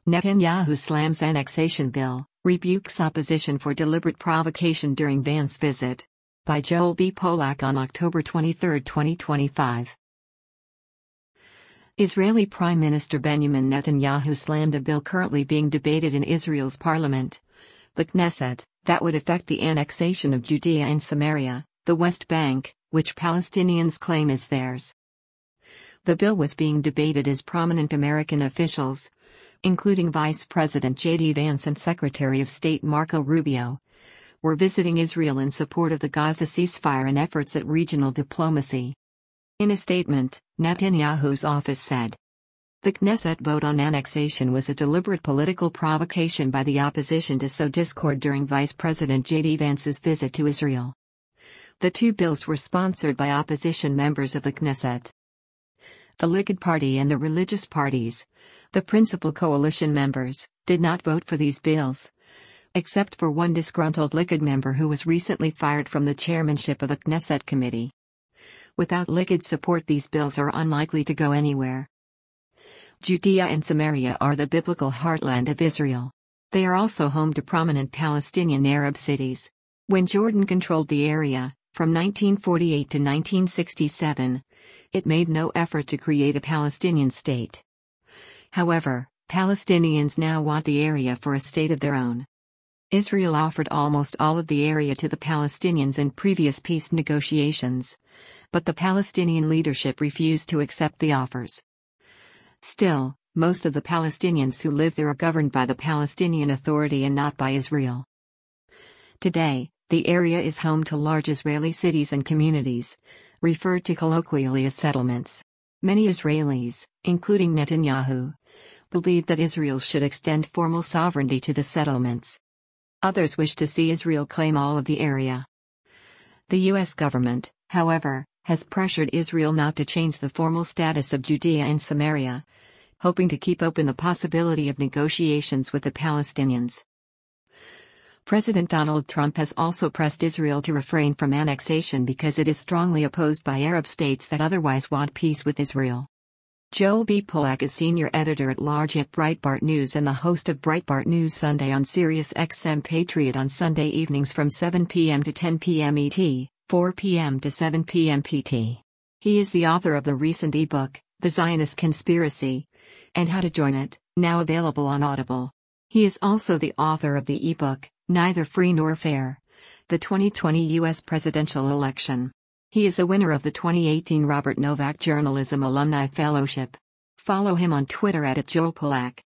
Netanyahu slams annexation bill, rebukes opposition for deliberate provocation during Vance visit. By Joel B. Polak on October 23, 2025. Israeli Prime Minister Benjamin Netanyahu slammed a bill currently being debated in Israel's parliament, the Knesset, that would affect the annexation of Judea and Samaria, the West Bank, which Palestinians claim is theirs. The bill was being debated as prominent American officials, including Vice President J.D. Vance and Secretary of State Marco Rubio, were visiting Israel in support of the Gaza ceasefire and efforts at regional diplomacy. In a statement, Netanyahu's office said, "The Knesset vote on annexation was a deliberate political provocation by the opposition to sow discord during Vice President J.D. Vance's visit to Israel." The two bills were sponsored by opposition members of the Knesset. The Likud Party and the religious parties, the principal coalition members, did not vote for these bills, except for one disgruntled Likud member who was recently fired from the chairmanship of a Knesset committee. Without Likud support, these bills are unlikely to go anywhere. Judea and Samaria are the biblical heartland of Israel. They are also home to prominent Palestinian Arab cities. When Jordan controlled the area, from 1948 to 1967, it made no effort to create a Palestinian state. However, Palestinians now want the area for a state of their own. Israel offered almost all of the area to the Palestinians in previous peace negotiations, but the Palestinian leadership refused to accept the offers. Still, most of the Palestinians who live there are governed by the Palestinian Authority and not by Israel. Today, the area is home to large Israeli cities and communities, referred to colloquially as settlements. Many Israelis, including Netanyahu, believe that Israel should extend formal sovereignty to the settlements. Others wish to see Israel claim all of the area. The U.S. government, however, has pressured Israel not to change the formal status of Judea and Samaria, hoping to keep open the possibility of negotiations with the Palestinians. President Donald Trump has also pressed Israel to refrain from annexation because it is strongly opposed by Arab states that otherwise want peace with Israel. Joel B. Polak is senior editor-at-large at Breitbart News and the host of Breitbart News Sunday on Sirius XM Patriot on Sunday evenings from 7 p.m. to 10 p.m. ET, 4 p.m. to 7 p.m. PT. He is the author of the recent ebook, The Zionist Conspiracy, and How to Join It, now available on Audible. He is also the author of the ebook, Neither Free Nor Fair: The 2020 U.S. Presidential Election. He is a winner of the 2018 Robert Novak Journalism Alumni Fellowship. Follow him on Twitter @JoelPolak.